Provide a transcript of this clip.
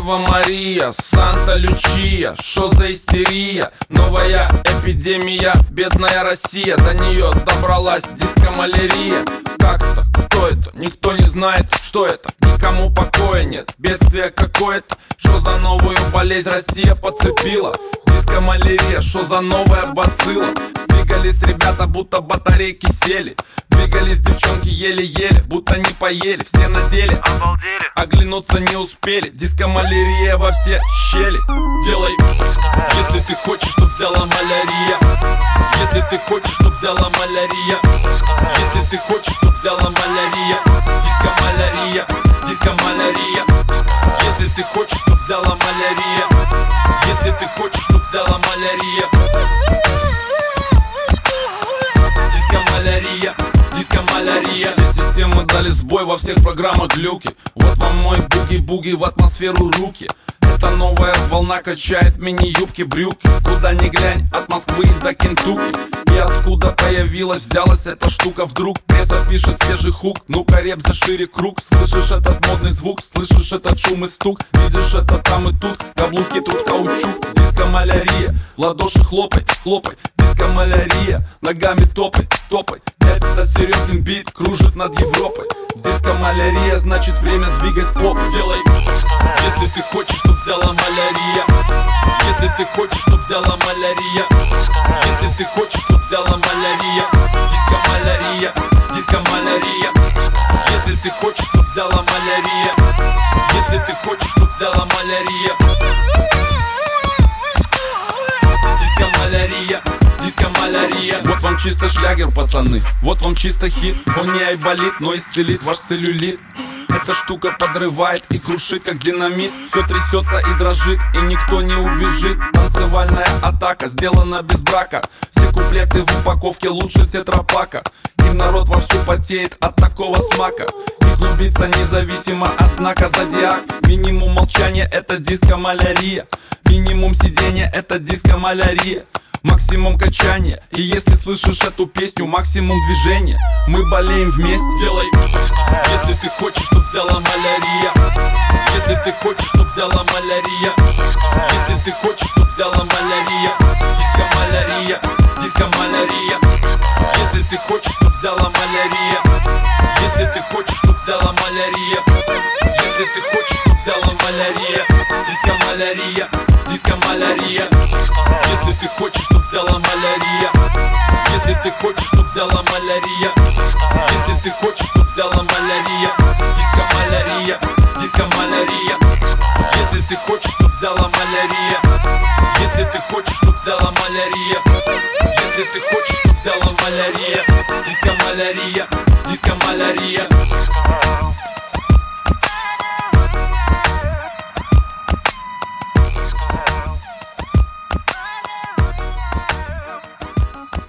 Дева Мария, Санта Лючия, шо за истерия? Новая эпидемия, бедная Россия. До нее добралась дискомалярия. Как это? Кто это? Никто не знает, что это. Никому покоя нет, бедствие какое-то. Шо за новую болезнь Россия подцепила? Дискомалярия, шо за новая бацилла? Двигались ребята, будто батарейки сели. Двигались девчонки еле-еле, будто не поели. Все на деле, обалдели, оглянуться не успели. Дискомалярия во все щели. Делай, если ты хочешь, чтоб взяла малярия. Если ты хочешь, чтоб взяла малярия. Если ты хочешь, чтоб взяла малярия. Дискомалярия, дискомалярия. Если ты хочешь, чтоб взяла малярия. Если ты хочешь, чтоб взяла малярия. Дискомалярия, дискомалярия. Все системы дали сбой, во всех программах глюки. Вот вам мой буги-буги, в атмосферу руки. Эта новая волна качает мини-юбки, брюки. Куда ни глянь, от Москвы до Кентукки. И откуда появилась, взялась эта штука вдруг. Пресса пишет свежий хук, ну-ка реп шире круг. Слышишь этот модный звук, слышишь этот шум и стук. Видишь это там и тут, каблуки тут каучук. Дискомалярия, ладоши хлопай, хлопай. Дискомалярия, ногами топай, топай. Это Серегин бит, кружит над Европой. Дискомалярия, значит время двигать поп. Делай, если ты хочешь, чтоб взяла малярия. Если ты хочешь, чтоб взяла малярия. Если ты хочешь, чтоб взяла малярия. Дискомалярия, дискомалярия. Если ты хочешь, чтоб взяла малярия. Если ты хочешь, чтоб взяла малярия. Дискомалярия, дискомалярия. Вот вам чисто шлягер, пацаны. Вот вам чисто хит. Он не айболит, но исцелит ваш целлюлит. Эта штука подрывает и крушит, как динамит. Все трясется и дрожит, и никто не убежит. Танцевальная атака, сделана без брака. Все куплеты в упаковке лучше тетрапака. И народ вовсю потеет от такого смака. И клубится независимо от знака зодиак. Минимум молчания — это дискомалярия. Минимум сидения — это дискомалярия. Максимум качания. И если слышишь эту песню, максимум движения. Мы болеем вместе. Делай, если ты хочешь, чтоб взяла малярия. Если ты хочешь, чтоб взяла малярия. Если ты хочешь, чтоб взяла малярия. Дискомалярия, дискомалярия. Если ты хочешь, чтоб взяла малярия. Если ты хочешь, чтоб взяла малярия. Если ты хочешь, чтоб взяла малярия. Дискомалярия, дискомалярия. Если ты хочешь, чтоб взяла малярия. Если ты хочешь, чтоб взяла малярия. Если ты хочешь, чтоб взяла малярия. Дискомалярия, дискомалярия. Если ты хочешь, чтоб взяла малярия. Если ты хочешь, чтоб взяла малярия. Если ты хочешь, чтоб взяла малярия. Дискомалярия, дискомалярия.